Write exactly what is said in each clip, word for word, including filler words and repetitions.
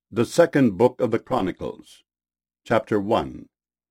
The second book of the Chronicles, chapter one.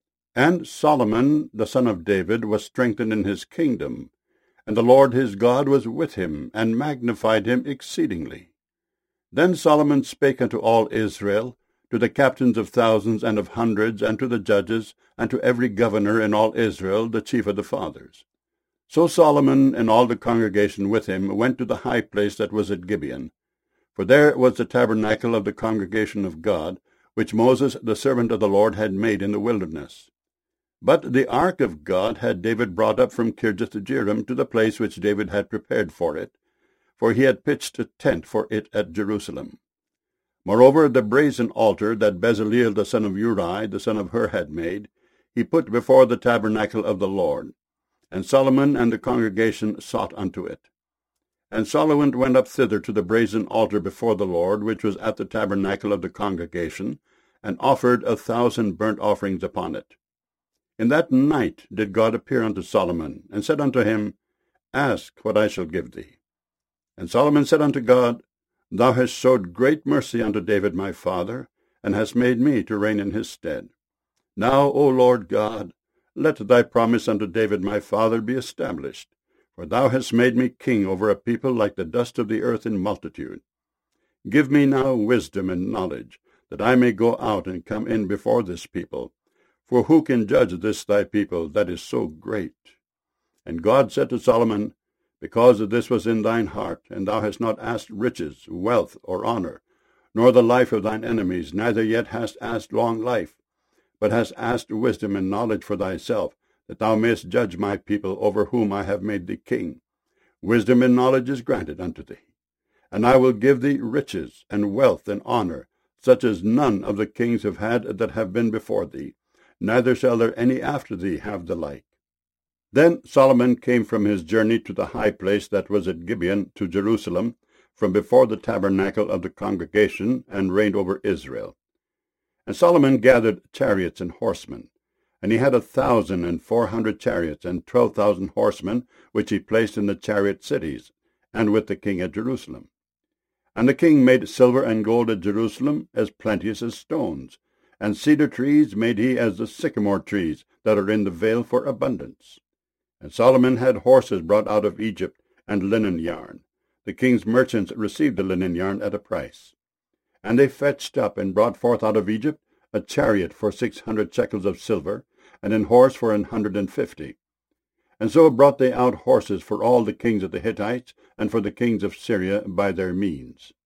And Solomon the son of David was strengthened in his kingdom, and the Lord his God was with him, and magnified him exceedingly. Then Solomon spake unto all Israel, to the captains of thousands and of hundreds, and to the judges, and to every governor in all Israel, the chief of the fathers. So Solomon and all the congregation with him went to the high place that was at Gibeon. For there was the tabernacle of the congregation of God, which Moses the servant of the Lord had made in the wilderness. But the ark of God had David brought up from Kirjath-jearim to the place which David had prepared for it, for he had pitched a tent for it at Jerusalem. Moreover, the brazen altar that Bezaleel the son of Uri, the son of Hur, had made, he put before the tabernacle of the Lord. And Solomon and the congregation sought unto it. And Solomon went up thither to the brazen altar before the Lord, which was at the tabernacle of the congregation, and offered a thousand burnt offerings upon it. In that night did God appear unto Solomon, and said unto him, Ask what I shall give thee. And Solomon said unto God, Thou hast showed great mercy unto David my father, and hast made me to reign in his stead. Now, O Lord God, let thy promise unto David my father be established. For thou hast made me king over a people like the dust of the earth in multitude. Give me now wisdom and knowledge, that I may go out and come in before this people. For who can judge this thy people that is so great? And God said to Solomon, Because of this was in thine heart, and thou hast not asked riches, wealth, or honor, nor the life of thine enemies, neither yet hast asked long life, but hast asked wisdom and knowledge for thyself, that thou mayest judge my people over whom I have made thee king. Wisdom and knowledge is granted unto thee. And I will give thee riches, and wealth, and honor, such as none of the kings have had that have been before thee, neither shall there any after thee have the like. Then Solomon came from his journey to the high place that was at Gibeon to Jerusalem, from before the tabernacle of the congregation, and reigned over Israel. And Solomon gathered chariots and horsemen, and he had a thousand and four hundred chariots, and twelve thousand horsemen, which he placed in the chariot cities, and with the king at Jerusalem. And the king made silver and gold at Jerusalem as plenteous as stones, and cedar trees made he as the sycamore trees that are in the vale for abundance. And Solomon had horses brought out of Egypt, and linen yarn. The king's merchants received the linen yarn at a price. And they fetched up and brought forth out of Egypt a chariot for six hundred shekels of silver, and an horse for an hundred and fifty. And so brought they out horses for all the kings of the Hittites, and for the kings of Syria by their means.